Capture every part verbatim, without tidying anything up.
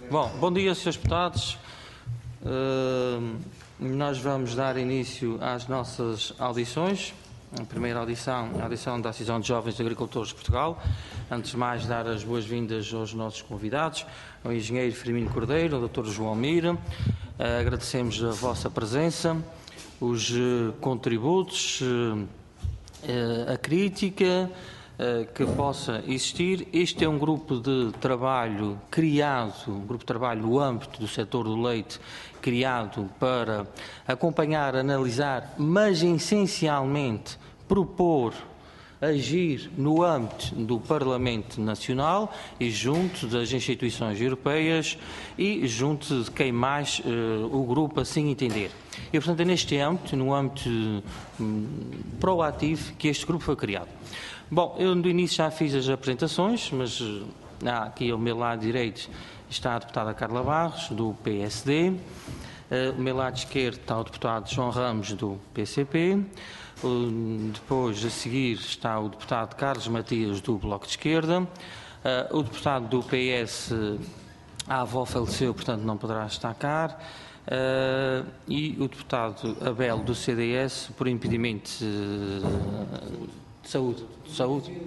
Bom, bom dia, senhores deputados. Uh, nós vamos dar início às nossas audições. A primeira audição é a audição da Associação de Jovens Agricultores de Portugal. Antes de mais, dar as boas-vindas aos nossos convidados, ao engenheiro Firmino Cordeiro, ao doutor João Mira. Uh, agradecemos a vossa presença, os uh, contributos, uh, uh, a crítica uh, que possa existir. Este é um grupo de trabalho criado, um grupo de trabalho no âmbito do setor do leite, criado para acompanhar, analisar, mas essencialmente propor, agir no âmbito do Parlamento Nacional e junto das instituições europeias e junto de quem mais uh, o grupo assim entender. E, portanto, é neste âmbito, no âmbito um, proativo, que este grupo foi criado. Bom, eu no início já fiz as apresentações, mas uh, aqui ao meu lado direito está a deputada Carla Barros, do P S D. Uh, ao meu lado esquerdo está o deputado João Ramos, do P C P. Uh, depois, a seguir, está o deputado Carlos Matias, do Bloco de Esquerda. Uh, o deputado do P S, a avó faleceu, portanto não poderá estar cá. Uh, e o deputado Abel, do C D S, por impedimento uh, de saúde. De saúde.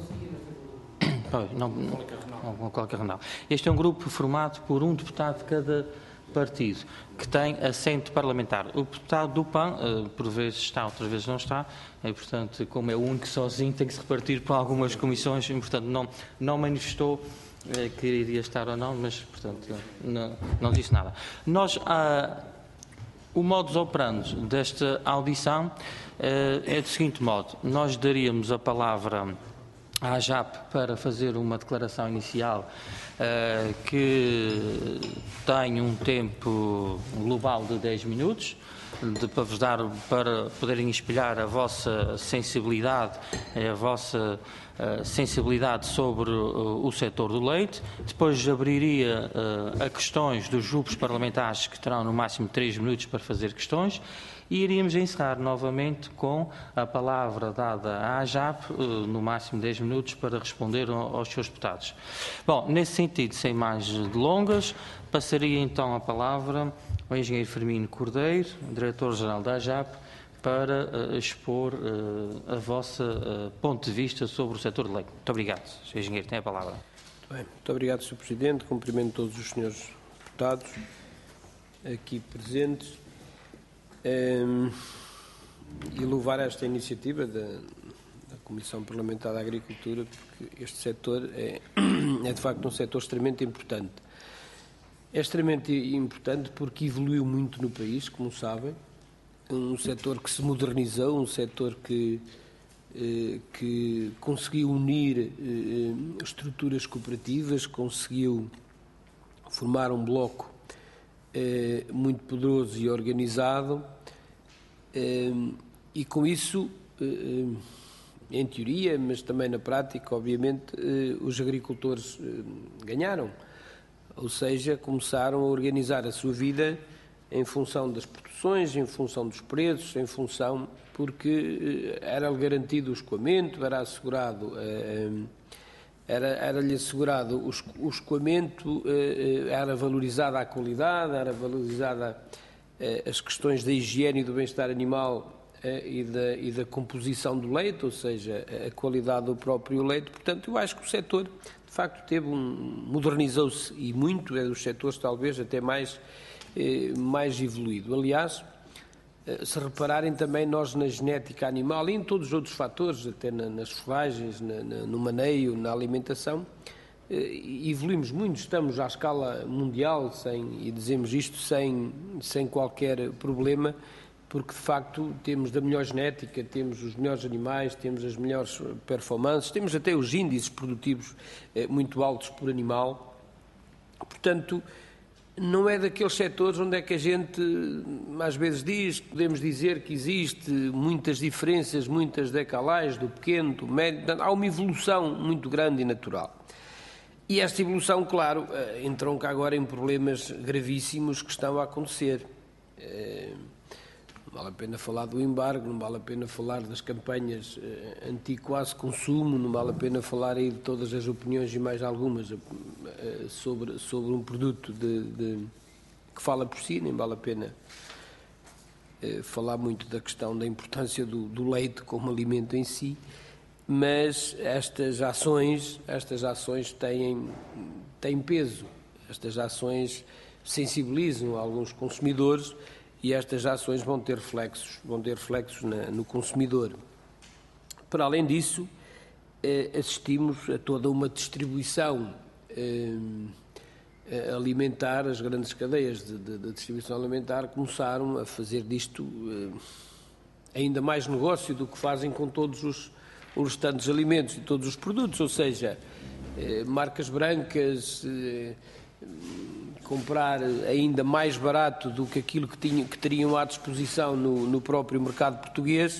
Não, não, não, qualquer renal. Este é um grupo formado por um deputado de cada partido, que tem assento parlamentar. O deputado do P A N, por vezes está, outras vezes não está, e, portanto, como é o único sozinho, tem que se repartir por algumas comissões, e, portanto, não, não manifestou eh, que iria estar ou não, mas, portanto, não, não disse nada. Nós, ah, o modus operandi desta audição eh, é do seguinte modo: nós daríamos a palavra à J A P para fazer uma declaração inicial uh, que tem um tempo global de dez minutos, de, para vos dar, para poderem espelhar a vossa sensibilidade, a vossa uh, sensibilidade sobre uh, o setor do leite. Depois abriria uh, a questões dos grupos parlamentares, que terão no máximo três minutos para fazer questões. E iríamos encerrar novamente com a palavra dada à J A P, no máximo dez minutos, para responder aos seus deputados. Bom, nesse sentido, sem mais delongas, passaria então a palavra ao engenheiro Firmino Cordeiro, diretor-geral da J A P, para uh, expor uh, a vossa uh, ponto de vista sobre o setor de leite. Muito obrigado. senhor Engenheiro, tem a palavra. Muito bem. Muito obrigado, senhor Presidente. Cumprimento todos os senhores deputados aqui presentes. Um, e louvar esta iniciativa da, da Comissão Parlamentar da Agricultura, porque este setor é, é de facto um setor extremamente importante. É extremamente importante porque evoluiu muito no país, como sabem, um setor que se modernizou, um setor que, eh, que conseguiu unir eh, estruturas cooperativas, conseguiu formar um bloco eh, muito poderoso e organizado. E com isso, em teoria, mas também na prática, obviamente, os agricultores ganharam. Ou seja, começaram a organizar a sua vida em função das produções, em função dos preços, em função, porque era-lhe garantido o escoamento, era assegurado, era, era-lhe assegurado o escoamento, era valorizada a qualidade, era valorizada as questões da higiene e do bem-estar animal e da, e da composição do leite, ou seja, a qualidade do próprio leite. Portanto, eu acho que o setor, de facto, teve um, modernizou-se e muito, é dos setores talvez até mais, eh, mais evoluído. Aliás, eh, se repararem também nós na genética animal e em todos os outros fatores, até na, nas forragens, na, na, no maneio, na alimentação, evoluímos muito, estamos à escala mundial sem, e dizemos isto sem, sem qualquer problema, porque de facto temos da melhor genética, temos os melhores animais, temos as melhores performances, temos até os índices produtivos eh, muito altos por animal. Portanto, não é daqueles setores onde é que a gente às vezes diz, podemos dizer que existe muitas diferenças, muitas decalagens do pequeno, do médio, há uma evolução muito grande e natural. E esta evolução, claro, entronca agora em problemas gravíssimos que estão a acontecer. vale a pena falar do embargo, não vale a pena falar das campanhas eh, anti-quase consumo, não vale a pena falar aí de todas as opiniões e mais algumas eh, sobre, sobre um produto de, de, que fala por si, nem vale a pena eh, falar muito da questão da importância do, do leite como alimento em si, mas estas ações, estas ações têm, têm peso, estas ações sensibilizam alguns consumidores e estas ações vão ter reflexos, vão ter reflexos na, no consumidor. Para além disso, eh, assistimos a toda uma distribuição eh, alimentar, as grandes cadeias de, de, de distribuição alimentar começaram a fazer disto eh, ainda mais negócio do que fazem com todos os, os restantes alimentos e todos os produtos, ou seja, eh, marcas brancas, eh, comprar ainda mais barato do que aquilo que, tinham, que teriam à disposição no, no próprio mercado português.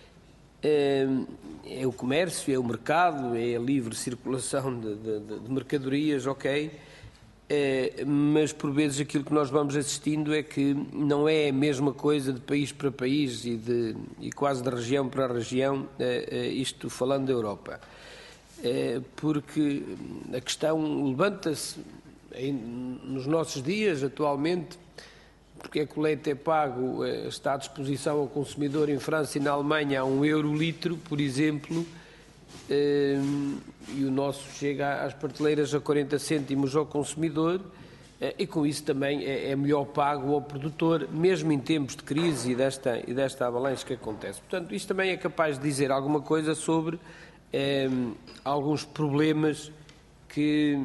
É, é o comércio, é o mercado, é a livre circulação de, de, de mercadorias, ok, é, mas por vezes aquilo que nós vamos assistindo é que não é a mesma coisa de país para país e, de, e quase de região para região, é, é, isto falando da Europa, é, porque a questão levanta-se nos nossos dias, atualmente, porque é que o leite é pago, está à disposição ao consumidor em França e na Alemanha a um euro litro, por exemplo, e o nosso chega às prateleiras a quarenta cêntimos ao consumidor, e com isso também é melhor pago ao produtor, mesmo em tempos de crise e desta, e desta avalanche que acontece. Portanto, isto também é capaz de dizer alguma coisa sobre eh, alguns problemas que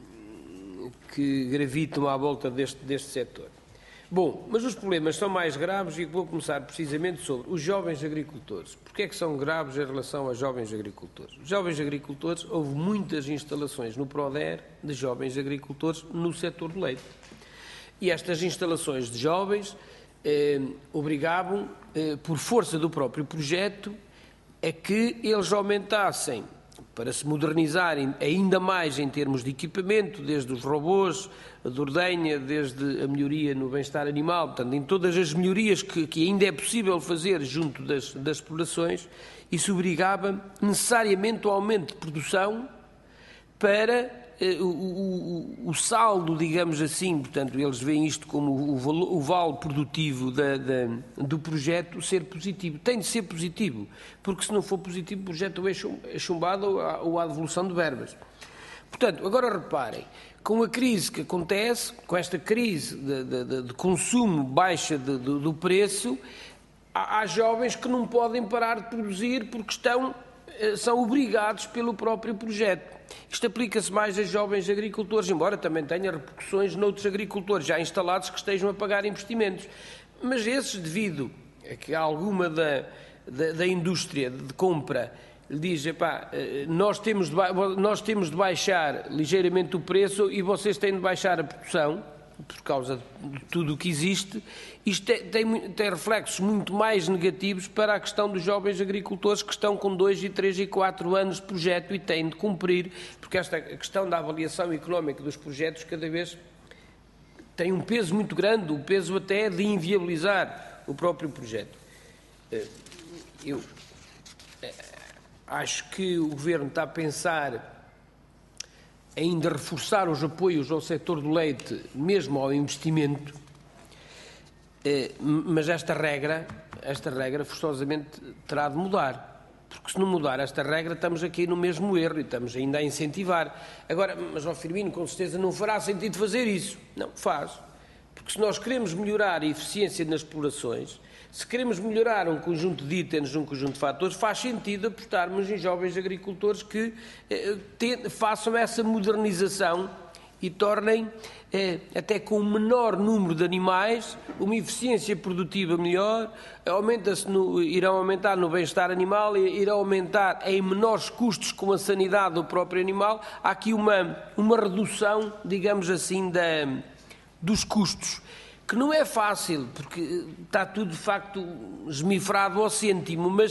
que gravitam à volta deste, deste setor. Bom, mas os problemas são mais graves e vou começar precisamente sobre os jovens agricultores. Porquê é que são graves em relação aos jovens agricultores? Os jovens agricultores, houve muitas instalações no PRODER de jovens agricultores no setor do leite. E estas instalações de jovens eh, obrigavam, eh, por força do próprio projeto, a que eles aumentassem, para se modernizarem ainda mais em termos de equipamento, desde os robôs, a de ordenha, desde a melhoria no bem-estar animal, portanto, em todas as melhorias que, que ainda é possível fazer junto das, das explorações, isso obrigava necessariamente ao aumento de produção para eh, o, o, o saldo, digamos assim, portanto, eles veem isto como o, o, o vale produtivo da, da, do projeto ser positivo. Tem de ser positivo, porque se não for positivo, o projeto é chumbado ou há, ou há devolução de verbas. Portanto, agora reparem, com a crise que acontece, com esta crise de, de, de consumo baixa de, de, do preço, há, há jovens que não podem parar de produzir porque estão, são obrigados pelo próprio projeto. Isto aplica-se mais a jovens agricultores, embora também tenha repercussões noutros agricultores já instalados que estejam a pagar investimentos. Mas esses, devido a que alguma da, da, da indústria de compra lhe diz, epá, nós temos, de, nós temos de baixar ligeiramente o preço e vocês têm de baixar a produção, por causa de tudo o que existe, isto tem, tem, tem reflexos muito mais negativos para a questão dos jovens agricultores que estão com dois, três e quatro anos de projeto e têm de cumprir, porque esta questão da avaliação económica dos projetos cada vez tem um peso muito grande, o peso até de inviabilizar o próprio projeto. Eu acho que o Governo está a pensar ainda reforçar os apoios ao setor do leite, mesmo ao investimento, mas esta regra, esta regra forçosamente terá de mudar, porque se não mudar esta regra estamos aqui no mesmo erro e estamos ainda a incentivar. Agora, mas ao Firmino com certeza não fará sentido fazer isso. Não, faz, porque se nós queremos melhorar a eficiência nas explorações, se queremos melhorar um conjunto de itens, um conjunto de fatores, faz sentido apostarmos em jovens agricultores que eh, te, façam essa modernização e tornem, eh, até com um menor número de animais, uma eficiência produtiva melhor, aumenta-se no, irão aumentar no bem-estar animal, irão aumentar em menores custos com a sanidade do próprio animal. Há aqui uma, uma redução, digamos assim, da, dos custos, que não é fácil, porque está tudo de facto esmifrado ao cêntimo, mas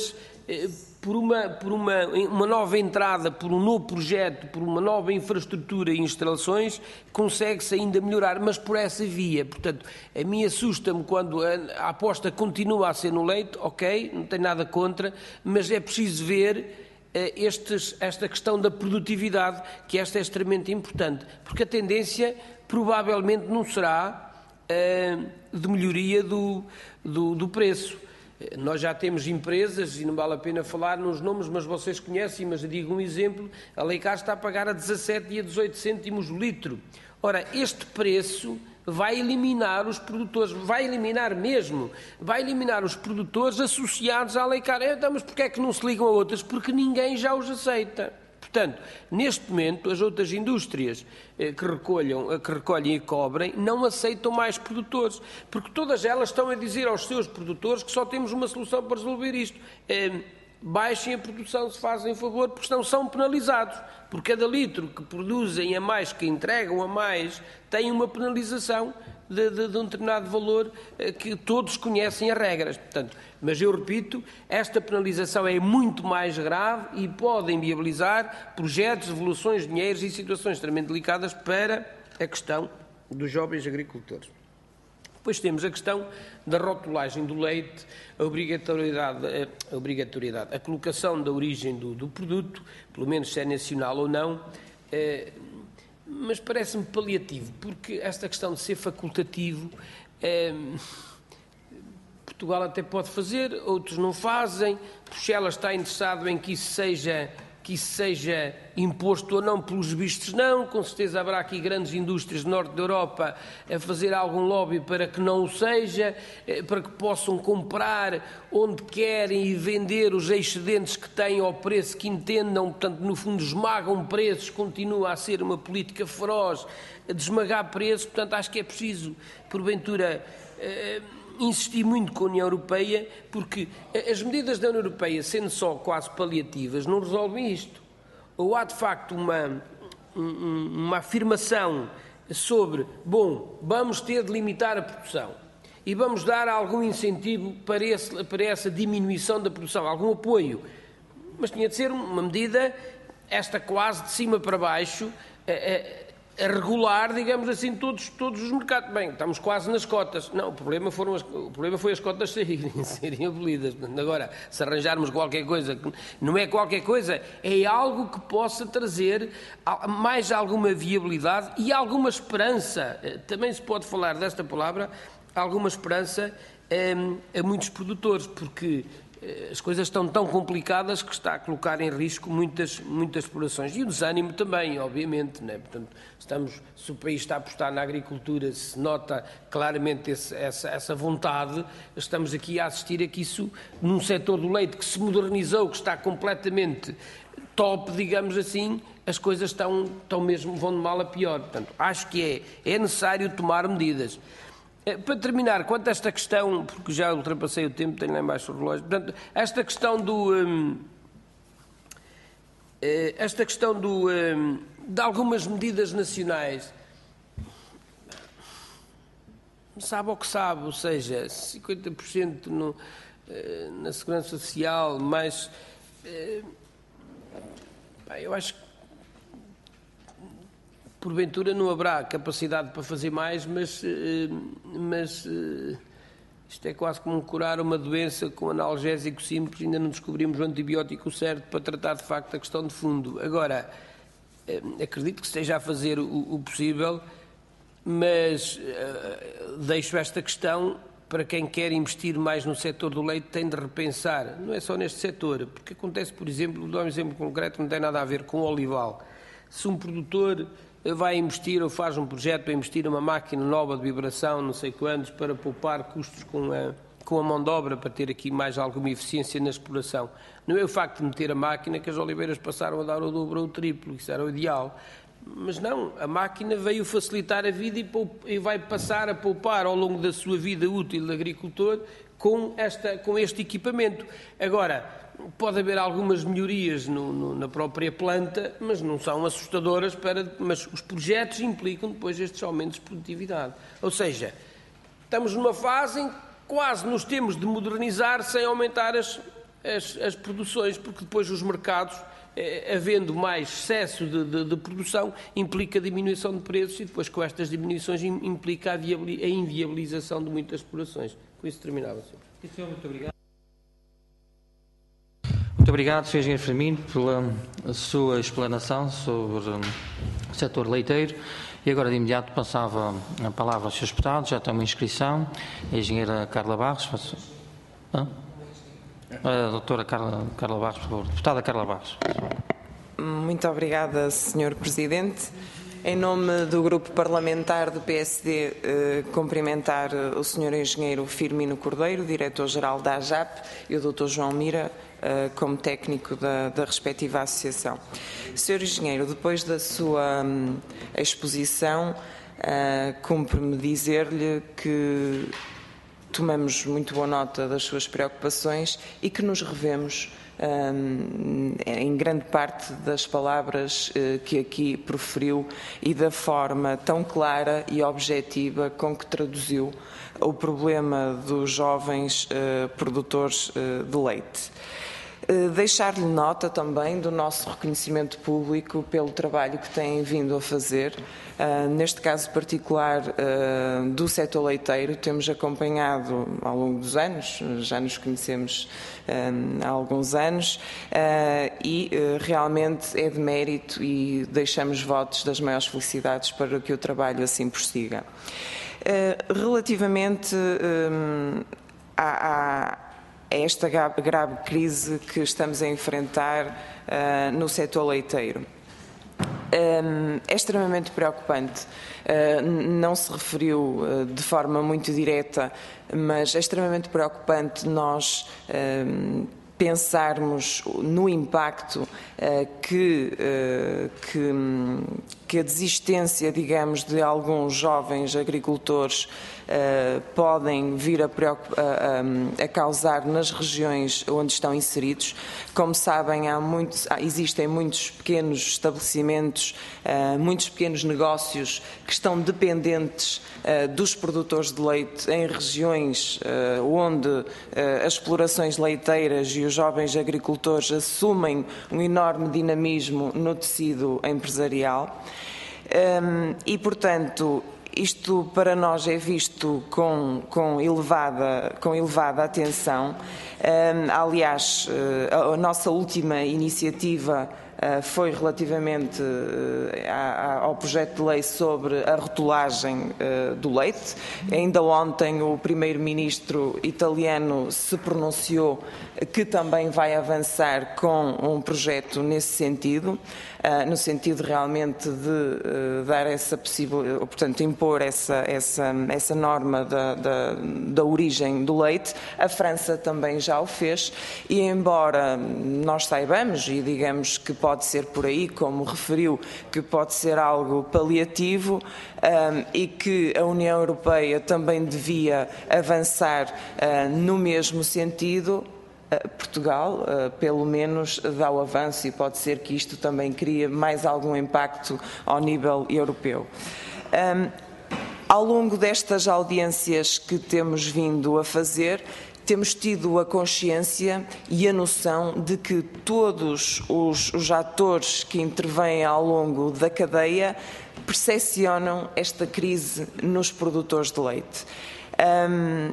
por, uma, por uma, uma nova entrada, por um novo projeto, por uma nova infraestrutura e instalações, consegue-se ainda melhorar, mas por essa via. Portanto, a mim assusta-me quando a, a aposta continua a ser no leite, ok, não tenho nada contra, mas é preciso ver Estes, esta questão da produtividade, que esta é extremamente importante, porque a tendência provavelmente não será uh, de melhoria do, do, do preço. Nós já temos empresas, e não vale a pena falar nos nomes, mas vocês conhecem, mas eu digo um exemplo, a Leicar está a pagar a dezassete e a dezoito cêntimos o litro. Ora, este preço vai eliminar os produtores, vai eliminar mesmo, vai eliminar os produtores associados à Leicar. Então, mas porquê é que não se ligam a outras? Porque ninguém já os aceita. Portanto, neste momento, as outras indústrias eh, que, recolham, que recolhem e cobrem não aceitam mais produtores, porque todas elas estão a dizer aos seus produtores que só temos uma solução para resolver isto. Eh, baixem a produção, se fazem favor, porque senão são penalizados. Por cada litro que produzem a mais, que entregam a mais, têm uma penalização de, de, de um determinado valor eh, que todos conhecem as regras. Portanto, mas eu repito, esta penalização é muito mais grave e pode inviabilizar projetos, devoluções de dinheiros e situações extremamente delicadas para a questão dos jovens agricultores. Depois temos a questão da rotulagem do leite, a obrigatoriedade, a, obrigatoriedade, a colocação da origem do, do produto, pelo menos se é nacional ou não, eh, mas parece-me paliativo, porque esta questão de ser facultativo, eh, Portugal até pode fazer, outros não fazem, Bruxelas está interessado em que isso seja... que isso seja imposto ou não, pelos vistos não, com certeza haverá aqui grandes indústrias do norte da Europa a fazer algum lobby para que não o seja, para que possam comprar onde querem e vender os excedentes que têm ao preço que entendam, portanto, no fundo esmagam preços, continua a ser uma política feroz de esmagar preços, portanto, acho que é preciso, porventura, insistir muito com a União Europeia, porque as medidas da União Europeia, sendo só quase paliativas, não resolvem isto. Ou há, de facto, uma, uma afirmação sobre, bom, vamos ter de limitar a produção e vamos dar algum incentivo para, esse, para essa diminuição da produção, algum apoio. Mas tinha de ser uma medida, esta quase de cima para baixo, a, a, a regular, digamos assim, todos, todos os mercados. Bem, estamos quase nas cotas. Não, o problema, foram as, o problema foi as cotas saírem, serem abolidas. Agora, se arranjarmos qualquer coisa, não é qualquer coisa, é algo que possa trazer mais alguma viabilidade e alguma esperança. Também se pode falar desta palavra, alguma esperança a, a muitos produtores, porque as coisas estão tão complicadas que está a colocar em risco muitas, muitas explorações. E o desânimo também, obviamente, né? Portanto, estamos, se o país está a apostar na agricultura, se nota claramente esse, essa, essa vontade, estamos aqui a assistir a que isso, num setor do leite que se modernizou, que está completamente top, digamos assim, as coisas estão, estão mesmo, vão de mal a pior. Portanto, acho que é, é necessário tomar medidas. Para terminar, quanto a esta questão, porque já ultrapassei o tempo, tenho lá embaixo o relógio, portanto, esta questão do... Hum, esta questão do, hum, de algumas medidas nacionais, sabe o que sabe, ou seja, cinquenta por cento no, na Segurança Social, mas eu acho que porventura não haverá capacidade para fazer mais, mas, mas isto é quase como curar uma doença com analgésico simples, ainda não descobrimos o antibiótico certo para tratar de facto a questão de fundo. Agora, acredito que esteja a fazer o, o possível, mas deixo esta questão para quem quer investir mais no setor do leite, tem de repensar, não é só neste setor, porque acontece, por exemplo, vou dar um exemplo concreto, não tem nada a ver com o olival. Se um produtor vai investir ou faz um projeto para investir numa máquina nova de vibração, não sei quantos, para poupar custos com a, com a mão de obra, para ter aqui mais alguma eficiência na exploração. Não é o facto de meter a máquina que as oliveiras passaram a dar o dobro ou o triplo, isso era o ideal. Mas não, a máquina veio facilitar a vida e, poup, e vai passar a poupar ao longo da sua vida útil de agricultor com, esta, com este equipamento. Agora, pode haver algumas melhorias no, no, na própria planta, mas não são assustadoras, para, mas os projetos implicam depois estes aumentos de produtividade. Ou seja, estamos numa fase em que quase nos temos de modernizar sem aumentar as, as, as produções, porque depois os mercados, eh, havendo mais excesso de, de, de produção, implica diminuição de preços e depois com estas diminuições implica a, a inviabilização de muitas explorações. Com isso terminava, senhor. Sim, senhor, muito obrigado. Muito obrigado, senhor Engenheiro Firmino, pela sua explanação sobre o setor leiteiro. E agora, de imediato, passava a palavra aos senhores deputados. Já tem uma inscrição. A engenheira Carla Barros. Hã? A doutora Carla, Carla Barros, por favor. Deputada Carla Barros. Muito obrigada, senhor Presidente. Em nome do Grupo Parlamentar do P S D, eh, cumprimentar o senhor Engenheiro Firmino Cordeiro, Diretor-Geral da A J A P, e o doutor João Mira, eh, como técnico da, da respectiva associação. senhor Engenheiro, depois da sua hum, exposição, eh, cumpre-me dizer-lhe que tomamos muito boa nota das suas preocupações e que nos revemos Um, em grande parte das palavras uh, que aqui proferiu e da forma tão clara e objetiva com que traduziu o problema dos jovens uh, produtores uh, de leite. Uh, Deixar-lhe nota também do nosso reconhecimento público pelo trabalho que têm vindo a fazer. Uh, neste caso particular uh, do setor leiteiro, temos acompanhado ao longo dos anos, já nos conhecemos uh, há alguns anos, uh, e uh, realmente é de mérito e deixamos votos das maiores felicidades para que o trabalho assim prossiga. Uh, relativamente um, a, a a esta grave crise que estamos a enfrentar uh, no setor leiteiro. Um, é extremamente preocupante. Uh, não se referiu uh, de forma muito direta, mas é extremamente preocupante nós um, pensarmos no impacto uh, que, uh, que, que a desistência, digamos, de alguns jovens agricultores Uh, podem vir a, a, a causar nas regiões onde estão inseridos. Como sabem, há muitos, há, existem muitos pequenos estabelecimentos, uh, muitos pequenos negócios que estão dependentes uh, dos produtores de leite em regiões uh, onde uh, as explorações leiteiras e os jovens agricultores assumem um enorme dinamismo no tecido empresarial. Um, e, portanto, isto para nós é visto com, com, elevada, com elevada atenção. Um, aliás, a, a nossa última iniciativa uh, foi relativamente uh, a, ao projeto de lei sobre a rotulagem uh, do leite. Ainda ontem o primeiro-ministro italiano se pronunciou que também vai avançar com um projeto nesse sentido. Uh, no sentido realmente de uh, dar essa possibilidade, portanto, impor essa, essa, essa norma da, da, da origem do leite. A França também já o fez e, embora nós saibamos, e digamos que pode ser por aí, como referiu, que pode ser algo paliativo um, e que a União Europeia também devia avançar uh, no mesmo sentido, Portugal, uh, pelo menos, dá o avanço e pode ser que isto também crie mais algum impacto ao nível europeu. Um, ao longo destas audiências que temos vindo a fazer, temos tido a consciência e a noção de que todos os, os atores que intervêm ao longo da cadeia percepcionam esta crise nos produtores de leite. Um,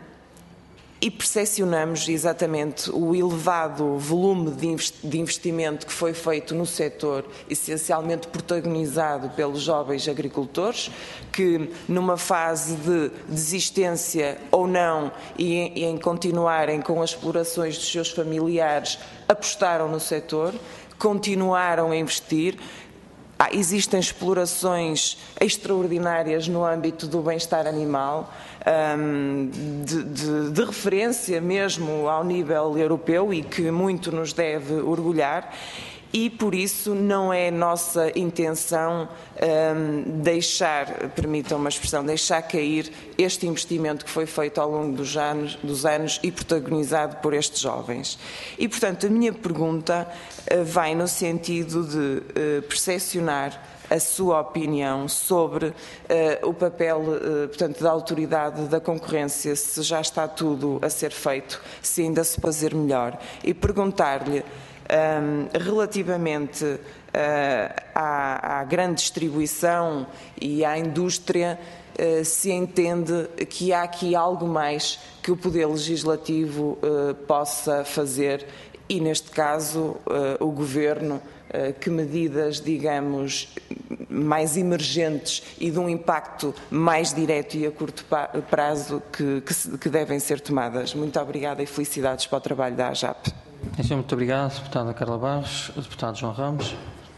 E percepcionamos exatamente o elevado volume de investimento que foi feito no setor, essencialmente protagonizado pelos jovens agricultores, que numa fase de desistência ou não e em, e em continuarem com as explorações dos seus familiares, apostaram no setor, continuaram a investir. Ah, existem explorações extraordinárias no âmbito do bem-estar animal, um, de, de, de referência mesmo ao nível europeu e que muito nos deve orgulhar. e, por isso, não é nossa intenção um, deixar, permitam uma expressão, deixar cair este investimento que foi feito ao longo dos anos, dos anos e protagonizado por estes jovens. E, portanto, a minha pergunta uh, vai no sentido de uh, percepcionar a sua opinião sobre uh, o papel, uh, portanto, da autoridade da concorrência, se já está tudo a ser feito, se ainda se pode fazer melhor, e perguntar-lhe um, relativamente uh, à, à grande distribuição e à indústria, uh, se entende que há aqui algo mais que o Poder Legislativo uh, possa fazer e, neste caso, uh, o Governo, que medidas, digamos, mais emergentes e de um impacto mais direto e a curto prazo que, que, que devem ser tomadas. Muito obrigada e felicidades para o trabalho da AJAP. Muito obrigado, deputada Carla Barros. Deputado João Ramos.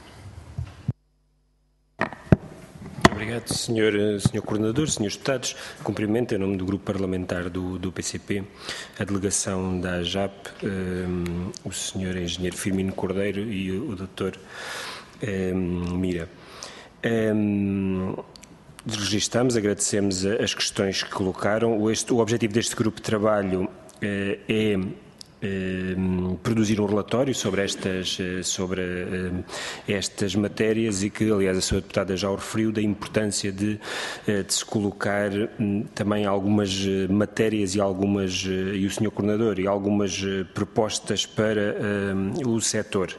Obrigado, senhor, senhor Coordenador, senhores deputados. Cumprimento, em nome do Grupo Parlamentar do, do P C P, a delegação da AJAP, um, o senhor Engenheiro Firmino Cordeiro e o, o doutor um, Mira. Um, Registramos, agradecemos as questões que colocaram. Este, o objetivo deste grupo de trabalho uh, é produzir um relatório sobre estas, sobre estas matérias e que, aliás, a senhora deputada já o referiu, da importância de, de se colocar também algumas matérias e algumas, e o senhor Coordenador, e algumas propostas para um, o setor.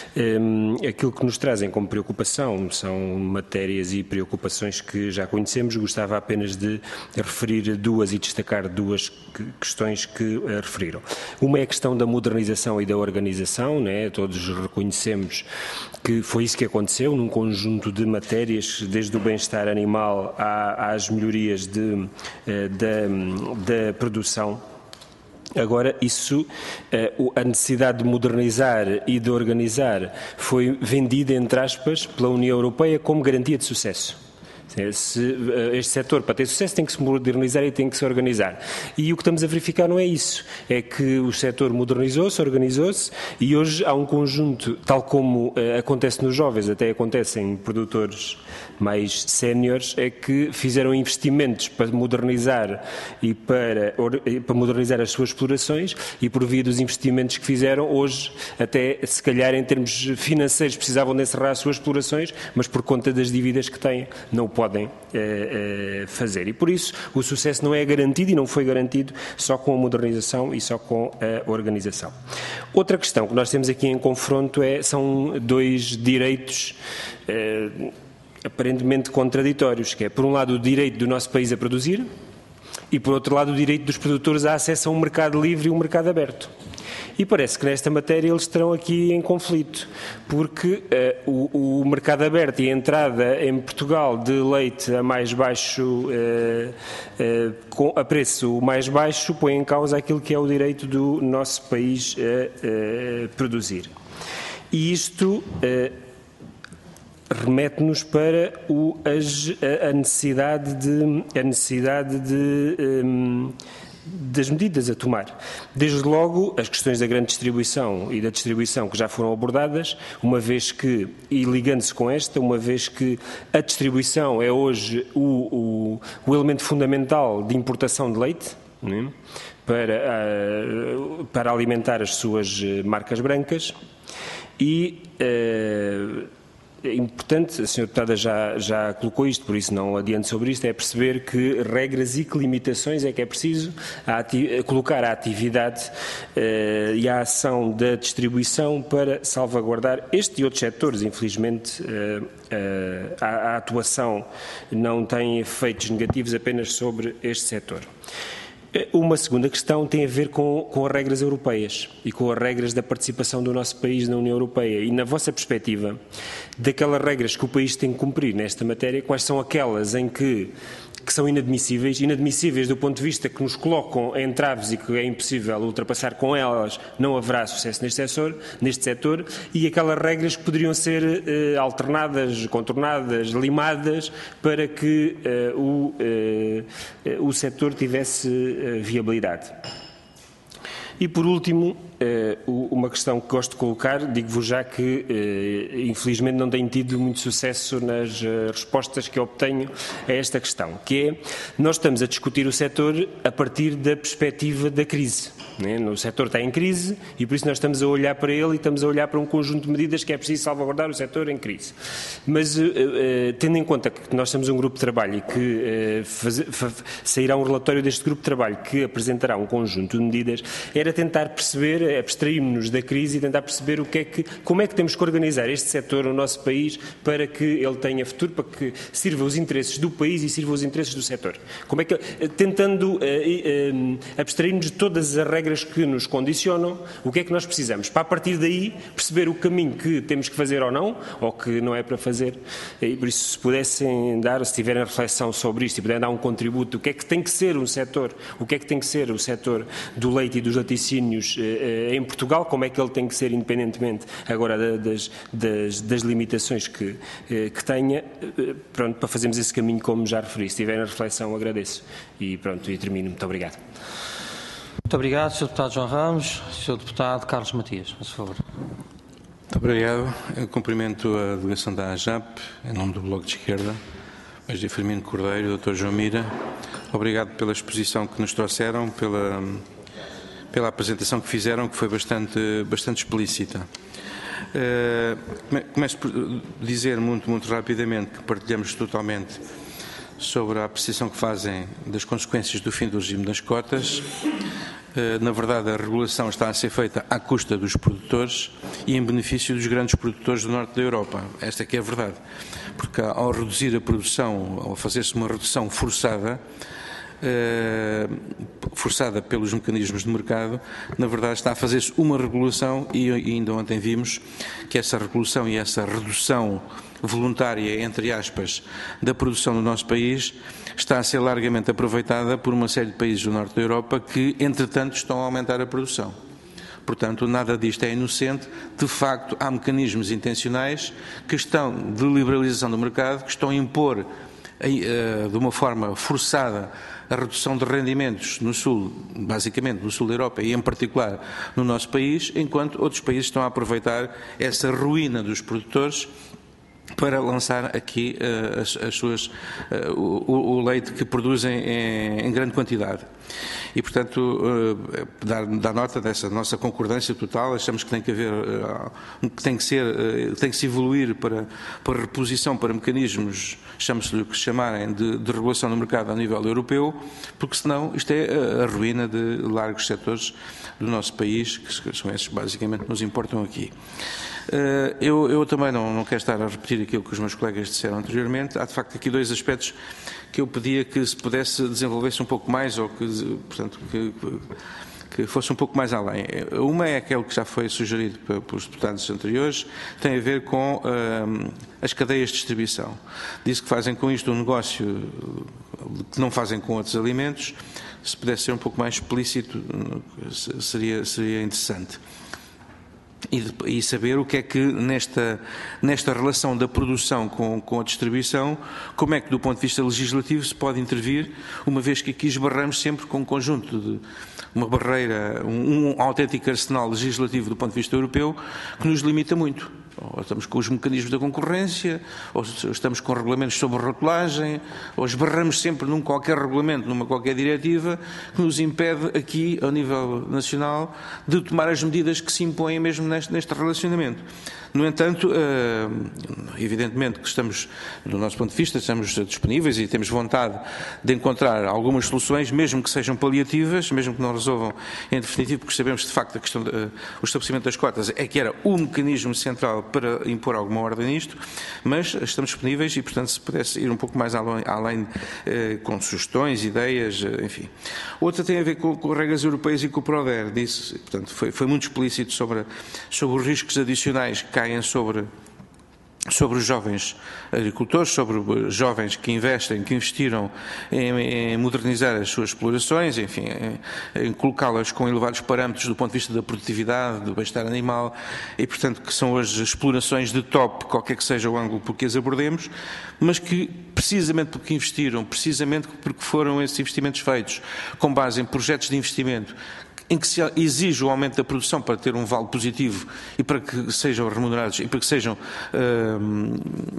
Um, aquilo que nos trazem como preocupação são matérias e preocupações que já conhecemos. Gostava apenas de referir duas e destacar duas questões que uh, referiram. Uma é a questão da modernização e da organização, né? Todos reconhecemos que foi isso que aconteceu num conjunto de matérias, desde o bem-estar animal às melhorias de, da, da produção. Agora, isso, a necessidade de modernizar e de organizar foi vendida, entre aspas, pela União Europeia como garantia de sucesso. Se, este setor, para ter sucesso, tem que se modernizar e tem que se organizar. E o que estamos a verificar não é isso. É que o setor modernizou-se, organizou-se e hoje há um conjunto, tal como uh, acontece nos jovens, até acontece em produtores mais séniores, é que fizeram investimentos para modernizar e para, or, para modernizar as suas explorações e por via dos investimentos que fizeram, hoje até se calhar em termos financeiros precisavam de encerrar as suas explorações, mas por conta das dívidas que têm não o podem eh, eh, fazer. E por isso o sucesso não é garantido e não foi garantido só com a modernização e só com a organização. Outra questão que nós temos aqui em confronto é, são dois direitos eh, aparentemente contraditórios, que é, por um lado, o direito do nosso país a produzir e, por outro lado, o direito dos produtores a acesso a um mercado livre e um mercado aberto. E parece que nesta matéria eles estarão aqui em conflito, porque uh, o, o mercado aberto e a entrada em Portugal de leite a mais baixo, uh, uh, com, a preço mais baixo, põe em causa aquilo que é o direito do nosso país a uh, uh, produzir. E isto uh, remete-nos para o, a, a necessidade de, a necessidade de um, das medidas a tomar. Desde logo, as questões da grande distribuição e da distribuição que já foram abordadas, uma vez que, e ligando-se com esta, uma vez que a distribuição é hoje o, o, o elemento fundamental de importação de leite, né, para, uh, para alimentar as suas marcas brancas, e uh, é importante, a senhora deputada já, já colocou isto, por isso não adianto sobre isto, é perceber que regras e que limitações é que é preciso a ati- colocar a atividade uh, e a ação da distribuição para salvaguardar este e outros setores. Infelizmente, uh, uh, a, a atuação não tem efeitos negativos apenas sobre este setor. Uma segunda questão tem a ver com, com as regras europeias e com as regras da participação do nosso país na União Europeia. E, na vossa perspectiva, daquelas regras que o país tem que cumprir nesta matéria, quais são aquelas em que, que são inadmissíveis, inadmissíveis do ponto de vista que nos colocam em traves e que é impossível ultrapassar, com elas não haverá sucesso neste setor, neste setor, e aquelas regras que poderiam ser eh, alternadas, contornadas, limadas, para que eh, o, eh, o setor tivesse eh, viabilidade. E, por último, uh, uma questão que gosto de colocar, digo-vos já que uh, infelizmente não tenho tido muito sucesso nas uh, respostas que obtenho a esta questão, que é, nós estamos a discutir o setor a partir da perspectiva da crise. Né? O setor está em crise e por isso nós estamos a olhar para ele e estamos a olhar para um conjunto de medidas que é preciso salvaguardar o setor em crise. Mas uh, uh, tendo em conta que nós temos um grupo de trabalho e que uh, faz, faz, sairá um relatório deste grupo de trabalho que apresentará um conjunto de medidas, era tentar perceber, abstrairmos-nos da crise e tentar perceber o que é que, como é que temos que organizar este setor no nosso país para que ele tenha futuro, para que sirva os interesses do país e sirva os interesses do setor. Como é que, tentando uh, uh, abstrair-nos de todas as regras que nos condicionam, o que é que nós precisamos? Para a partir daí perceber o caminho que temos que fazer ou não, ou que não é para fazer. E por isso, se pudessem dar, se tiverem reflexão sobre isto e puderem dar um contributo, o que é que tem que ser um setor, o que é que tem que ser o setor do leite e dos laticínios eh, em Portugal, como é que ele tem que ser independentemente agora das, das, das limitações que, eh, que tenha, eh, pronto, para fazermos esse caminho como já referi. Se tiverem reflexão, agradeço. E pronto, e termino. Muito obrigado. Muito obrigado, senhor Deputado João Ramos. senhor Deputado Carlos Matias, por favor. Muito obrigado. Eu cumprimento a delegação da AJAP, em nome do Bloco de Esquerda, mas de Firmino Cordeiro, doutor João Mira. Obrigado pela exposição que nos trouxeram, pela, pela apresentação que fizeram, que foi bastante, bastante explícita. Uh, começo por dizer muito, muito rapidamente que partilhamos totalmente sobre a apreciação que fazem das consequências do fim do regime das cotas. Na verdade, a regulação está a ser feita à custa dos produtores e em benefício dos grandes produtores do norte da Europa. Esta é que é a verdade. Porque ao reduzir a produção, ao fazer-se uma redução forçada, forçada pelos mecanismos de mercado, na verdade está a fazer-se uma regulação e ainda ontem vimos que essa regulação e essa redução voluntária, entre aspas, da produção do nosso país está a ser largamente aproveitada por uma série de países do norte da Europa que, entretanto, estão a aumentar a produção. Portanto, nada disto é inocente. De facto, há mecanismos intencionais que estão de liberalização do mercado, que estão a impor de uma forma forçada a redução de rendimentos no sul, basicamente no sul da Europa e em particular no nosso país, enquanto outros países estão a aproveitar essa ruína dos produtores para lançar aqui uh, as, as suas, uh, o, o leite que produzem em, em grande quantidade. E, portanto, uh, dar, dar nota dessa nossa concordância total, achamos que tem que haver, uh, que tem que ser, uh, tem que se evoluir para, para reposição, para mecanismos, chame-se-lhe o que se chamarem, de, de regulação do mercado a nível europeu, porque senão isto é a, a ruína de largos setores do nosso país, que são esses basicamente que nos importam aqui. Uh, eu, eu também não, não quero estar a repetir aquilo que os meus colegas disseram anteriormente. Há de facto aqui dois aspectos que eu pedia que se pudesse desenvolver-se um pouco mais ou que, portanto, que, que fosse um pouco mais além. Uma é aquele que já foi sugerido pelos deputados anteriores, tem a ver com uh, as cadeias de distribuição. Diz que fazem com isto um negócio que não fazem com outros alimentos. Se pudesse ser um pouco mais explícito, seria, seria interessante. E, e saber o que é que nesta, nesta relação da produção com, com a distribuição, como é que do ponto de vista legislativo se pode intervir, uma vez que aqui esbarramos sempre com um conjunto de uma barreira, um, um autêntico arsenal legislativo do ponto de vista europeu que nos limita muito. Ou estamos com os mecanismos da concorrência, ou estamos com regulamentos sobre rotulagem, ou esbarramos sempre num qualquer regulamento, numa qualquer diretiva, que nos impede aqui, ao nível nacional, de tomar as medidas que se impõem mesmo neste, neste relacionamento. No entanto, evidentemente que estamos, do nosso ponto de vista, estamos disponíveis e temos vontade de encontrar algumas soluções, mesmo que sejam paliativas, mesmo que não resolvam em definitivo, porque sabemos de facto a questão do estabelecimento das cotas é que era o mecanismo central para impor alguma ordem nisto, mas estamos disponíveis e, portanto, se pudesse ir um pouco mais além, além eh, com sugestões, ideias, enfim. Outra tem a ver com, com regras europeias e com o PRODER, disse, portanto, foi, foi muito explícito sobre, sobre os riscos adicionais que caem sobre, sobre os jovens agricultores, sobre os jovens que investem, que investiram em, em modernizar as suas explorações, enfim, em, em colocá-las com elevados parâmetros do ponto de vista da produtividade, do bem-estar animal, e portanto que são as explorações de top, qualquer que seja o ângulo por que as abordemos, mas que precisamente porque investiram, precisamente porque foram esses investimentos feitos com base em projetos de investimento em que se exige o aumento da produção para ter um vale positivo e para que sejam remunerados e para que sejam uh,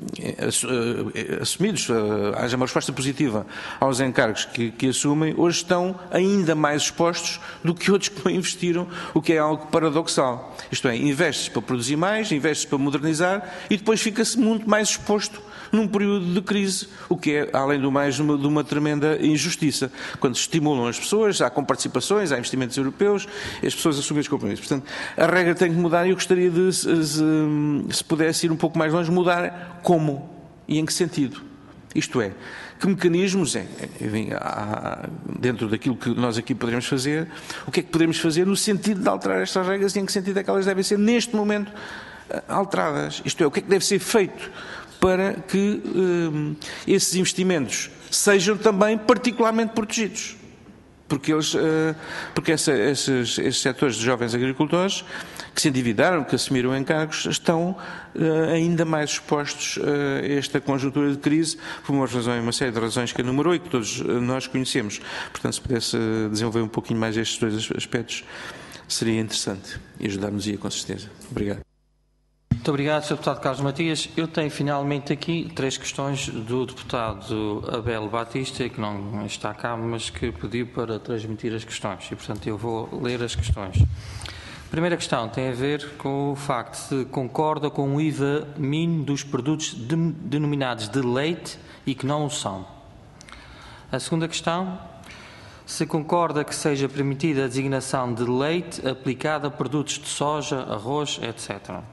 assumidos, uh, haja uma resposta positiva aos encargos que, que assumem, hoje estão ainda mais expostos do que outros que não investiram, o que é algo paradoxal. Isto é, investe-se para produzir mais, investe-se para modernizar e depois fica-se muito mais exposto num período de crise, o que é, além do mais, uma, de uma tremenda injustiça. Quando se estimulam as pessoas, há comparticipações, há investimentos europeus, as pessoas assumem os compromissos. Portanto, a regra tem que mudar e eu gostaria de, se, se pudesse ir um pouco mais longe, mudar como e em que sentido. Isto é, que mecanismos, é, enfim, há, dentro daquilo que nós aqui poderemos fazer, o que é que podemos fazer no sentido de alterar estas regras e em que sentido é que elas devem ser, neste momento, alteradas. Isto é, o que é que deve ser feito para que um, esses investimentos sejam também particularmente protegidos. Porque, eles, uh, porque essa, esses, esses setores de jovens agricultores que se endividaram, que assumiram encargos, estão uh, ainda mais expostos uh, a esta conjuntura de crise, por uma razão, uma série de razões que enumerou e que todos nós conhecemos. Portanto, se pudesse desenvolver um pouquinho mais estes dois aspectos, seria interessante e ajudar-nos-ia com certeza. Obrigado. Muito obrigado, senhor Deputado Carlos Matias. Eu tenho finalmente aqui três questões do deputado Abel Batista, que não está cá, mas que pediu para transmitir as questões e, portanto, eu vou ler as questões. A primeira questão tem a ver com o facto se concorda com o I V A mínimo dos produtos de, denominados de leite e que não o são. A segunda questão, se concorda que seja permitida a designação de leite aplicada a produtos de soja, arroz, etcétera.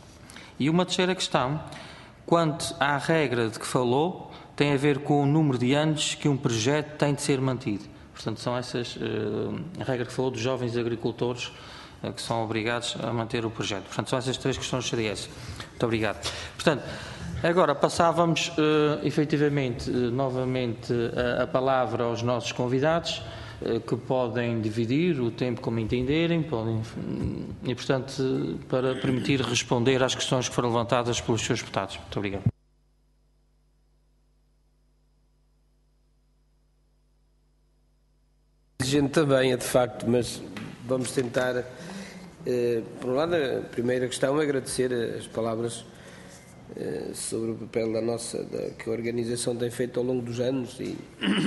E uma terceira questão, quanto à regra de que falou, tem a ver com o número de anos que um projeto tem de ser mantido. Portanto, são essas, uh, a regra que falou dos jovens agricultores uh, que são obrigados a manter o projeto. Portanto, são essas três questões do C D S. Muito obrigado. Portanto, agora passávamos, uh, efetivamente, uh, novamente uh, a palavra aos nossos convidados, que podem dividir o tempo como entenderem, podem, e, portanto, para permitir responder às questões que foram levantadas pelos seus deputados. Muito obrigado. Gente também, é de facto, mas vamos tentar, eh, por um lado, a primeira questão é agradecer as palavras eh, sobre o papel da nossa, da, que a organização tem feito ao longo dos anos e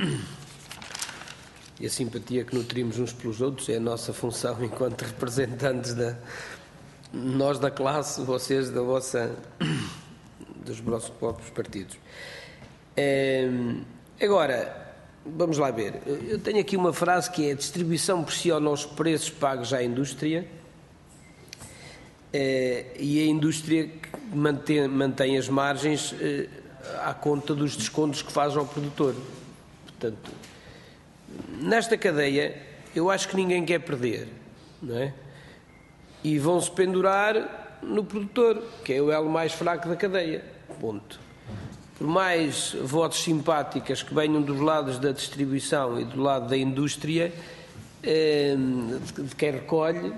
E a simpatia que nutrimos uns pelos outros é a nossa função enquanto representantes da nós da classe, vocês da vossa dos vossos próprios partidos. É, agora, vamos lá ver. Eu tenho aqui uma frase que é: a distribuição pressiona os preços pagos à indústria é, e a indústria mantém, mantém as margens é, à conta dos descontos que faz ao produtor. Portanto, nesta cadeia, eu acho que ninguém quer perder, não é? E vão-se pendurar no produtor, que é o elo mais fraco da cadeia. Ponto. Por mais votos simpáticas que venham dos lados da distribuição e do lado da indústria, eh, de quem recolhe,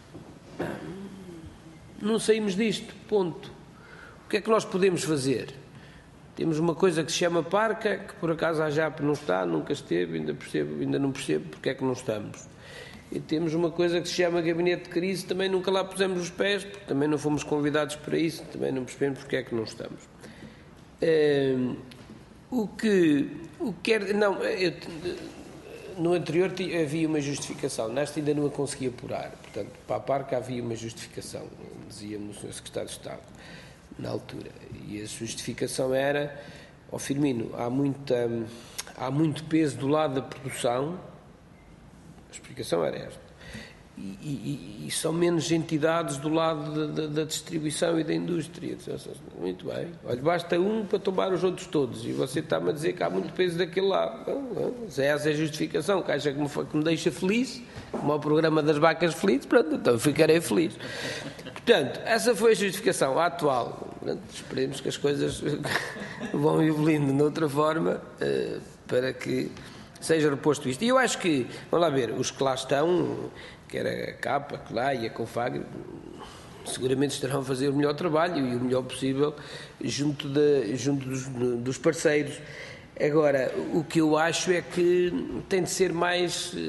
não saímos disto. Ponto. O que é que nós podemos fazer? Temos uma coisa que se chama parca, que por acaso a JAP não está, nunca esteve, ainda, percebo, ainda não percebo porque é que não estamos. E temos uma coisa que se chama gabinete de crise, também nunca lá pusemos os pés, porque também não fomos convidados para isso, também não percebemos porque é que não estamos. Uh, o que... O que quer, não, eu, no anterior havia uma justificação, nesta ainda não a consegui apurar, portanto, para a parca havia uma justificação, dizia-me o senhor Secretário de Estado, na altura. E a justificação era: ó Firmino, há, muita, há muito peso do lado da produção, a explicação era esta, e, e, e são menos entidades do lado da, da, da distribuição e da indústria. Muito bem, olha, basta um para tomar os outros todos, e você está-me a dizer que há muito peso daquele lado. Se essa é a justificação que acha que me, que me deixa feliz, como o programa das vacas felizes, pronto, então eu ficarei feliz. Portanto, essa foi a justificação a atual. Portanto, esperemos que as coisas vão evoluindo de outra forma uh, para que seja reposto isto. E eu acho que, vamos lá ver, os que lá estão, quer a CAP, a CLA e a CONFAG, seguramente estarão a fazer o melhor trabalho e o melhor possível junto, de, junto dos, dos parceiros. Agora, o que eu acho é que tem de ser mais,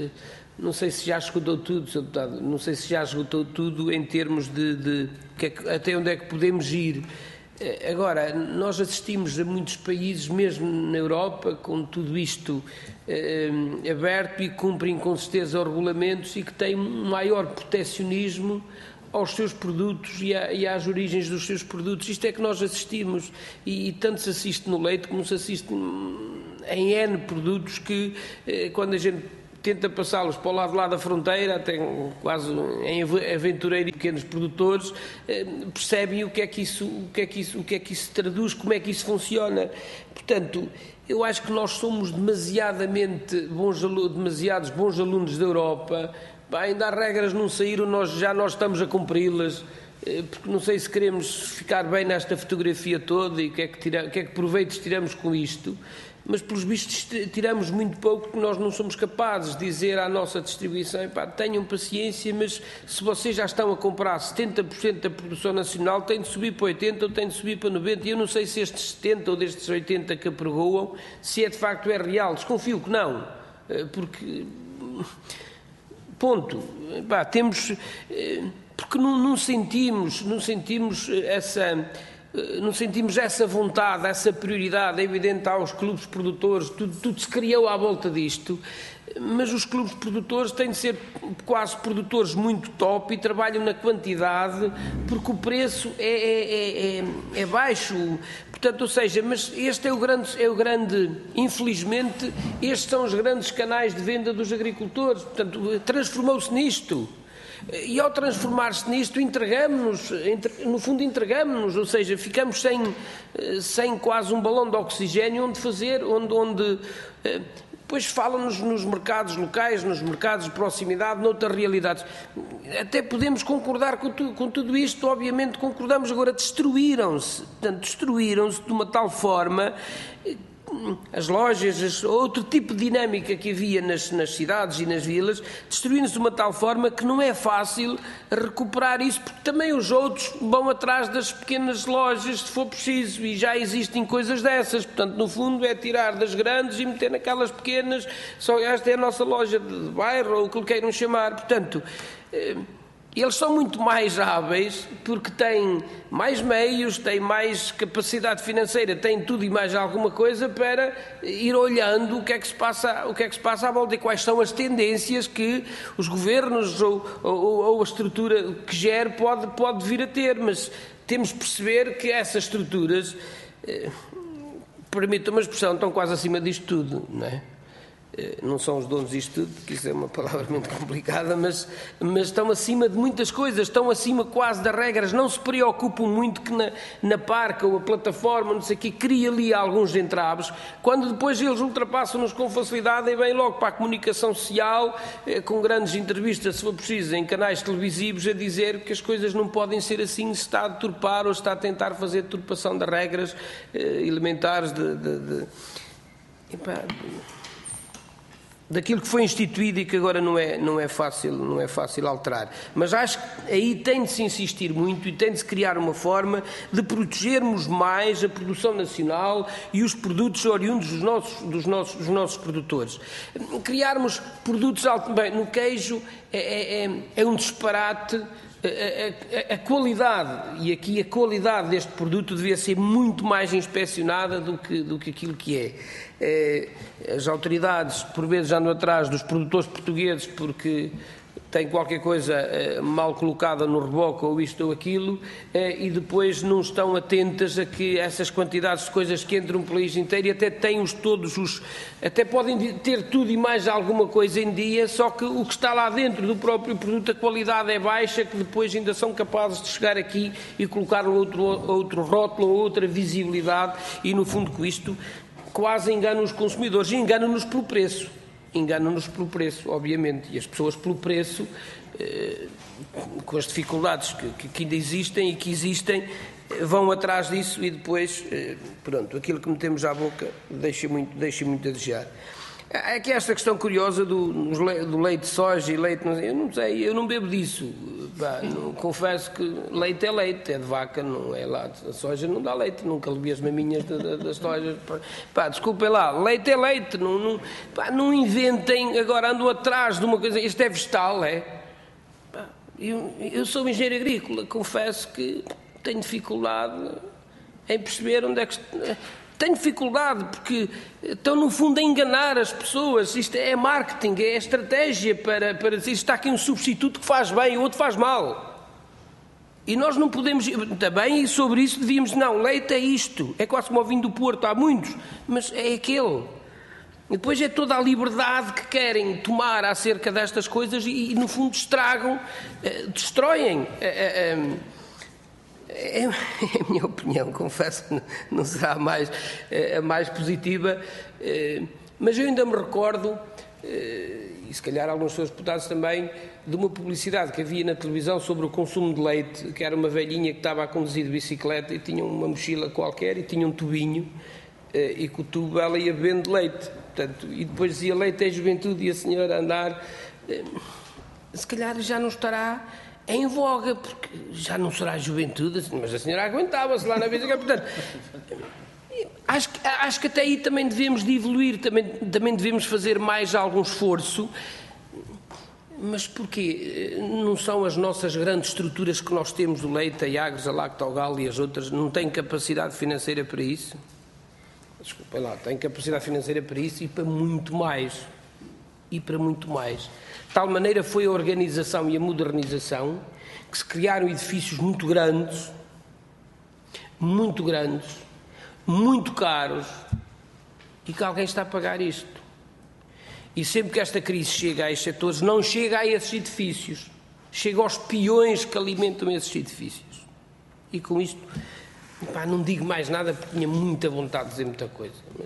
não sei se já esgotou tudo, senhor Deputado, não sei se já esgotou tudo em termos de, de que é que, até onde é que podemos ir. Agora, nós assistimos a muitos países, mesmo na Europa, com tudo isto eh, aberto e cumprem com certeza os regulamentos e que têm um maior proteccionismo aos seus produtos e, a, e às origens dos seus produtos. Isto é que nós assistimos e, e tanto se assiste no leite como se assiste em N produtos que eh, quando a gente tenta passá-los para o lado lá da fronteira, até quase em aventureiro e pequenos produtores, percebem o que é que isso, o que é que isso, o que é que isso traduz, como é que isso funciona. Portanto, eu acho que nós somos demasiadamente bons, demasiados bons alunos da Europa. Ainda as regras não saíram, nós, já nós estamos a cumpri-las, porque não sei se queremos ficar bem nesta fotografia toda e o que é que, tira, o que, é que proveitos tiramos com isto. Mas, pelos vistos, tiramos muito pouco, porque nós não somos capazes de dizer à nossa distribuição, pá, tenham paciência, mas se vocês já estão a comprar setenta por cento da produção nacional, tem de subir para oitenta por cento ou tem de subir para noventa por cento. E eu não sei se estes setenta por cento ou destes oitenta por cento que apregoam, se é de facto é real. Desconfio que não, porque... Ponto. Pá, temos... Porque não, não sentimos, não sentimos essa... Não sentimos essa vontade, essa prioridade, é evidente aos clubes produtores, tudo, tudo se criou à volta disto, mas os clubes produtores têm de ser quase produtores muito top e trabalham na quantidade, porque o preço é, é, é, é baixo. Portanto, ou seja, mas este é o grande, é o grande, infelizmente, estes são os grandes canais de venda dos agricultores, portanto, transformou-se nisto. E ao transformar-se nisto, entregamos-nos, no fundo entregamos-nos, ou seja, ficamos sem, sem quase um balão de oxigênio onde fazer, onde, onde depois falam-nos nos mercados locais, nos mercados de proximidade, noutras realidades. Até podemos concordar com, tu, com tudo isto, obviamente concordamos, agora destruíram-se, portanto, destruíram-se de uma tal forma... As lojas, as, outro tipo de dinâmica que havia nas, nas cidades e nas vilas, destruindo-se de uma tal forma que não é fácil recuperar isso, porque também os outros vão atrás das pequenas lojas, se for preciso, e já existem coisas dessas. Portanto, no fundo, é tirar das grandes e meter naquelas pequenas, só esta é a nossa loja de bairro, ou o que lhe queiram chamar. Portanto... Eles são muito mais hábeis porque têm mais meios, têm mais capacidade financeira, têm tudo e mais alguma coisa para ir olhando o que é que se passa, o que é que se passa à volta e quais são as tendências que os governos ou, ou, ou a estrutura que gere pode, pode vir a ter. Mas temos de perceber que essas estruturas, eh, permitam uma expressão, estão quase acima disto tudo, não é? Não são os donos disto tudo, porque isso é uma palavra muito complicada, mas, mas estão acima de muitas coisas, estão acima quase das regras, não se preocupam muito que na, na parca ou a plataforma, não sei o quê, cria ali alguns entraves, quando depois eles ultrapassam-nos com facilidade e vêm logo para a comunicação social, com grandes entrevistas, se for preciso, em canais televisivos, a dizer que as coisas não podem ser assim, se está a deturpar ou se está a tentar fazer deturpação das regras eh, elementares de... de, de... Epá, daquilo que foi instituído e que agora não é, não é fácil, não é fácil alterar. Mas acho que aí tem de se insistir muito e tem de se criar uma forma de protegermos mais a produção nacional e os produtos oriundos dos nossos, dos nossos, dos nossos produtores. Criarmos produtos alto, bem, no queijo é, é, é um disparate. A, a, a qualidade, e aqui a qualidade deste produto devia ser muito mais inspecionada do que, do que aquilo que é. As autoridades, por vezes, andam atrás dos produtores portugueses porque têm qualquer coisa mal colocada no reboque ou isto ou aquilo e depois não estão atentas a que essas quantidades de coisas que entram pelo país inteiro e até têm os todos os... até podem ter tudo e mais alguma coisa em dia, só que o que está lá dentro do próprio produto, a qualidade é baixa, que depois ainda são capazes de chegar aqui e colocar outro, outro rótulo ou outra visibilidade e, no fundo, com isto quase enganam os consumidores e enganam-nos pelo preço. Enganam-nos pelo preço, obviamente, e as pessoas pelo preço, eh, com as dificuldades que, que ainda existem e que existem, eh, vão atrás disso e depois, eh, pronto, aquilo que metemos à boca deixa muito, deixa muito a desejar. É que esta questão curiosa do, do leite de soja e leite, eu não sei, eu não bebo disso. Pá, não, confesso que leite é leite, é de vaca, não é lá. A soja não dá leite, nunca bebi as maminhas de, de, das sojas. Pá, desculpem lá, leite é leite, não, não, pá, não inventem, agora andam atrás de uma coisa, isto é vegetal, é? Pá, eu, eu sou engenheiro agrícola, confesso que tenho dificuldade em perceber onde é que... Tenho dificuldade porque estão, no fundo, a enganar as pessoas. Isto é marketing, é estratégia para, para dizer está aqui um substituto que faz bem e o outro faz mal. E nós não podemos... Também sobre isso devíamos... Não, leite é isto. É quase como o vinho do Porto, há muitos, mas é aquele. E depois é toda a liberdade que querem tomar acerca destas coisas e, no fundo, estragam, destroem... É a minha opinião, confesso que não será a mais, a mais positiva, mas eu ainda me recordo, e se calhar alguns seus deputados também, de uma publicidade que havia na televisão sobre o consumo de leite, que era uma velhinha que estava a conduzir de bicicleta e tinha uma mochila qualquer e tinha um tubinho, e com o tubo ela ia bebendo leite. Portanto, e depois dizia leite é juventude e a senhora andar, se calhar já não estará em voga, porque já não será juventude, mas a senhora aguentava-se lá na bicicleta. Portanto, acho, acho que até aí também devemos de evoluir, também, também devemos fazer mais algum esforço. Mas porquê? Não são as nossas grandes estruturas que nós temos, do leite, a Iagres, a Lactogal e as outras, não têm capacidade financeira para isso? Desculpem lá, têm capacidade financeira para isso e para muito mais. E para muito mais. De tal maneira foi a organização e a modernização que se criaram edifícios muito grandes, muito grandes, muito caros, e que alguém está a pagar isto. E sempre que esta crise chega a estes setores, não chega a esses edifícios, chega aos peões que alimentam esses edifícios. E com isto, pá, não digo mais nada porque tinha muita vontade de dizer muita coisa. Mas...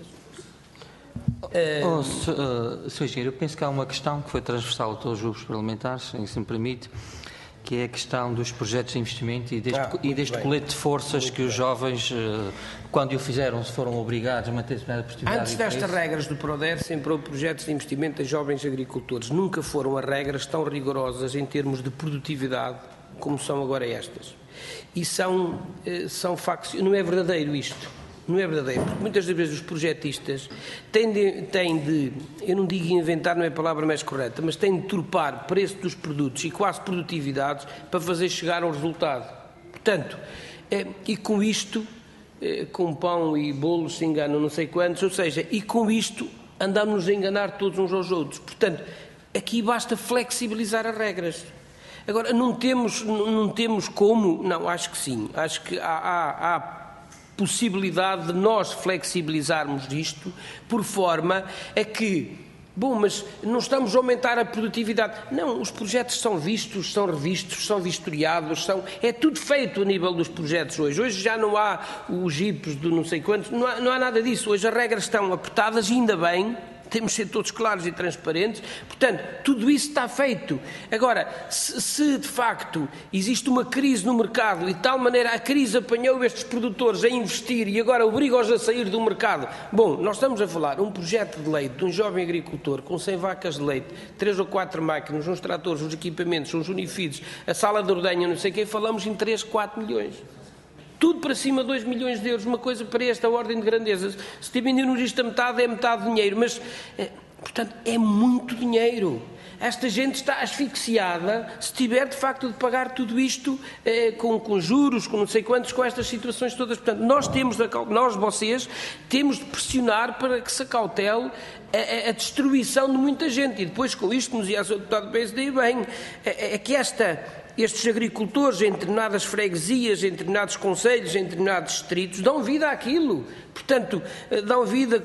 Oh, senhor Engenheiro, eu penso que há uma questão que foi transversal a todos os grupos parlamentares, se me permite, que é a questão dos projetos de investimento e deste, ah, e deste colete de forças muito que bem. Os jovens, quando o fizeram, se foram obrigados a manter determinada produtividade. Antes destas regras do PRODER, sempre houve projetos de investimento em jovens agricultores. Nunca foram as regras tão rigorosas em termos de produtividade como são agora estas. E são, são factos, não é verdadeiro isto. Não é verdadeiro, porque muitas das vezes os projetistas têm de, têm de, eu não digo inventar, não é a palavra mais correta, mas têm de turpar o preço dos produtos e quase produtividades para fazer chegar ao resultado. Portanto, é, e com isto, é, com pão e bolos se enganam não sei quantos, ou seja, e com isto andamos a enganar todos uns aos outros. Portanto, aqui basta flexibilizar as regras. Agora, não temos, não temos como, não, acho que sim, acho que há... há, há possibilidade de nós flexibilizarmos isto por forma a que, bom, mas não estamos a aumentar a produtividade. Não, os projetos são vistos, são revistos, são vistoriados, são, é tudo feito a nível dos projetos hoje. Hoje já não há os jipes do não sei quantos, não há, não há nada disso. Hoje as regras estão apertadas e ainda bem, temos de ser todos claros e transparentes. Portanto, tudo isso está feito. Agora, se, se de facto existe uma crise no mercado e de tal maneira a crise apanhou estes produtores a investir e agora obriga-os a sair do mercado. Bom, nós estamos a falar de um projeto de leite de um jovem agricultor com cem vacas de leite, três ou quatro máquinas, uns tratores, uns equipamentos, uns unifidos, a sala de ordenha, não sei o quê, falamos em três, quatro milhões. Tudo para cima de dois milhões de euros, uma coisa para esta ordem de grandeza. Se diminuirmos isto a metade, é metade de dinheiro, mas, é, portanto, é muito dinheiro. Esta gente está asfixiada se tiver, de facto, de pagar tudo isto é, com, com juros, com não sei quantos, com estas situações todas. Portanto, nós temos, de, nós, vocês, temos de pressionar para que se acautele a, a, a destruição de muita gente. E depois, com isto, nos ia ser o deputado do P S D, bem, é, é que esta... Estes agricultores em determinadas freguesias, em determinados concelhos, em determinados distritos, dão vida àquilo. Portanto, dão vida,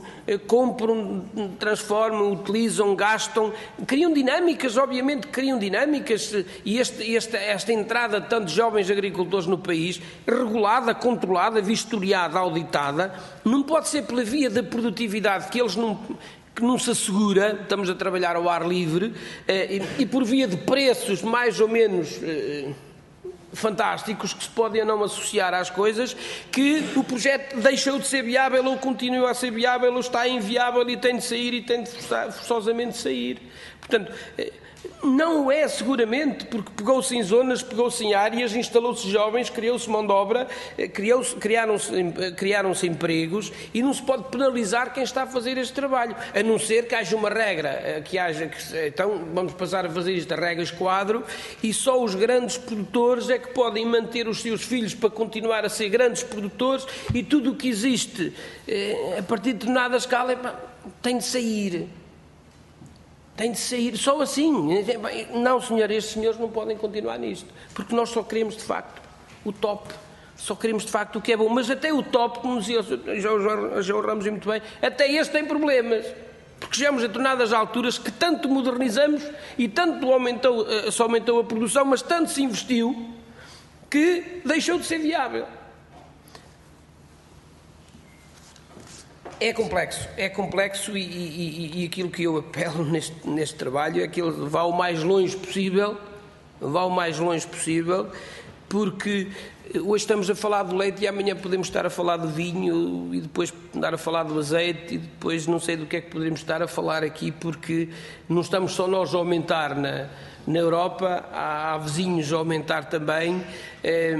compram, transformam, utilizam, gastam, criam dinâmicas, obviamente criam dinâmicas, e este, esta, esta entrada de tantos jovens agricultores no país, regulada, controlada, vistoriada, auditada, não pode ser pela via da produtividade que eles não... que não se assegura, estamos a trabalhar ao ar livre, eh, e, e por via de preços mais ou menos eh, fantásticos que se podem não associar às coisas, que o projeto deixou de ser viável ou continua a ser viável ou está inviável e tem de sair e tem de forçosamente sair. Portanto, não é seguramente porque pegou-se em zonas, pegou-se em áreas, instalou-se jovens, criou-se mão de obra, criaram-se criaram-se empregos e não se pode penalizar quem está a fazer este trabalho, a não ser que haja uma regra, que haja, então vamos passar a fazer isto a regras quadro e só os grandes produtores é que podem manter os seus filhos para continuar a ser grandes produtores e tudo o que existe a partir de determinada escala tem de sair. Tem de sair, só assim. Não, senhor, estes senhores não podem continuar nisto, porque nós só queremos, de facto, o top. Só queremos, de facto, o que é bom. Mas até o top, como dizia já o Ramos muito bem, até este tem problemas. Porque chegamos a determinadas alturas que tanto modernizamos e tanto aumentou, se aumentou a produção, mas tanto se investiu, que deixou de ser viável. É complexo, é complexo e, e, e aquilo que eu apelo neste, neste trabalho é que ele vá o mais longe possível, vá o mais longe possível, porque hoje estamos a falar do leite e amanhã podemos estar a falar do vinho e depois andar a falar do azeite e depois não sei do que é que poderemos estar a falar aqui, porque não estamos só nós a aumentar na, na Europa, há, há vizinhos a aumentar também. É,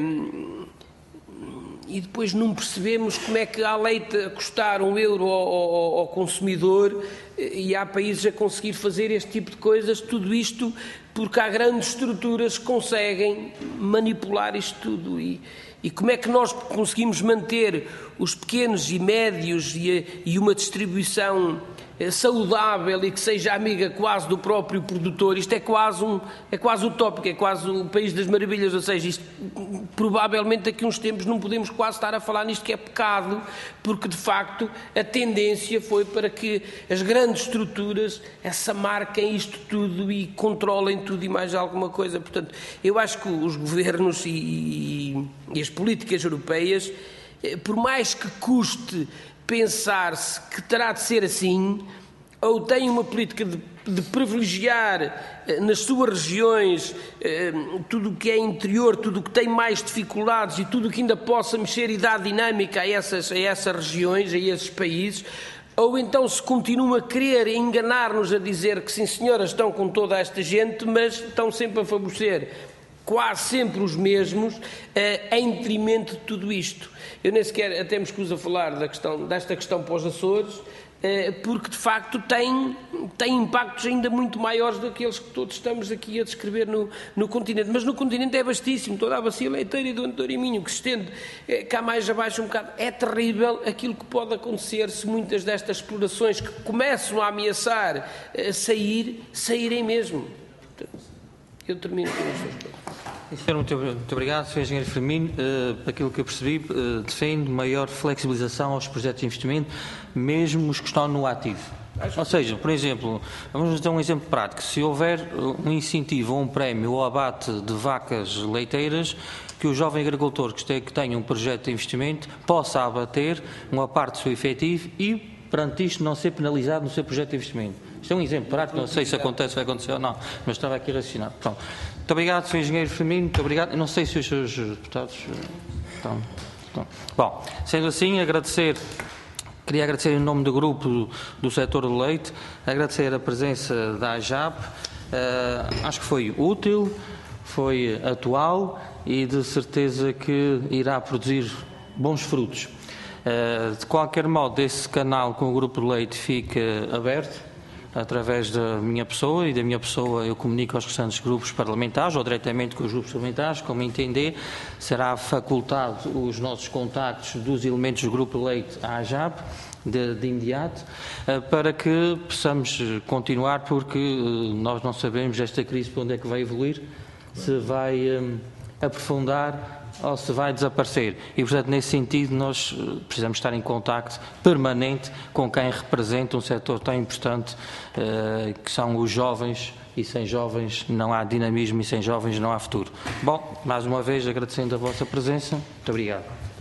e depois não percebemos como é que há leite a custar um euro ao, ao, ao consumidor e há países a conseguir fazer este tipo de coisas, tudo isto porque há grandes estruturas que conseguem manipular isto tudo. E, e como é que nós conseguimos manter os pequenos e médios e, e uma distribuição saudável e que seja amiga quase do próprio produtor? Isto é quase, um, é quase utópico, é quase o país das maravilhas, ou seja, isto, provavelmente daqui a uns tempos não podemos quase estar a falar nisto, que é pecado, porque de facto a tendência foi para que as grandes estruturas essa marquem isto tudo e controlem tudo e mais alguma coisa. Portanto, eu acho que os governos e, e, e as políticas europeias, por mais que custe pensar-se que terá de ser assim, ou tem uma política de, de privilegiar eh, nas suas regiões eh, tudo o que é interior, tudo o que tem mais dificuldades e tudo o que ainda possa mexer e dar dinâmica a essas, a essas regiões, a esses países, ou então se continua a querer enganar-nos a dizer que sim senhora estão com toda esta gente, mas estão sempre a favorecer quase sempre os mesmos, eh, em detrimento de tudo isto. Eu nem sequer até me escuso a falar da questão, desta questão para os Açores, eh, porque de facto tem, tem impactos ainda muito maiores do que aqueles que todos estamos aqui a descrever no, no continente. Mas no continente é vastíssimo, toda a bacia leiteira e do António Minho, que se estende eh, cá mais abaixo um bocado. É terrível aquilo que pode acontecer se muitas destas explorações que começam a ameaçar eh, sair, saírem mesmo. Eu termino com isso. Muito, muito obrigado, senhor Engenheiro Firmino. Uh, aquilo que eu percebi, uh, defende maior flexibilização aos projetos de investimento, mesmo os que estão no ativo. Ou seja, por exemplo, vamos dar um exemplo prático. Se houver um incentivo ou um prémio ao abate de vacas leiteiras, que o jovem agricultor que tenha um projeto de investimento possa abater uma parte do seu efetivo e, perante isto, não ser penalizado no seu projeto de investimento. Isto é um exemplo prático, não sei se acontece, vai acontecer ou não, mas estava aqui a raciocinar. Pronto. Muito obrigado, senhor Engenheiro Firmino, muito obrigado. Eu não sei se os seus deputados estão, estão. Bom, sendo assim, agradecer, queria agradecer em nome do grupo do, do setor do leite, agradecer a presença da A J A P, uh, acho que foi útil, foi atual e de certeza que irá produzir bons frutos. Uh, de qualquer modo, esse canal com o grupo de leite fica aberto, através da minha pessoa, e da minha pessoa eu comunico aos restantes grupos parlamentares, ou diretamente com os grupos parlamentares, como entender, será facultado os nossos contactos dos elementos do grupo de leite à A J A P, de, de imediato, para que possamos continuar, porque nós não sabemos esta crise para onde é que vai evoluir, se vai um, aprofundar ou se vai desaparecer. E, portanto, nesse sentido, nós precisamos estar em contacto permanente com quem representa um setor tão importante, uh, que são os jovens, e sem jovens não há dinamismo e sem jovens não há futuro. Bom, mais uma vez, agradecendo a vossa presença. Muito obrigado.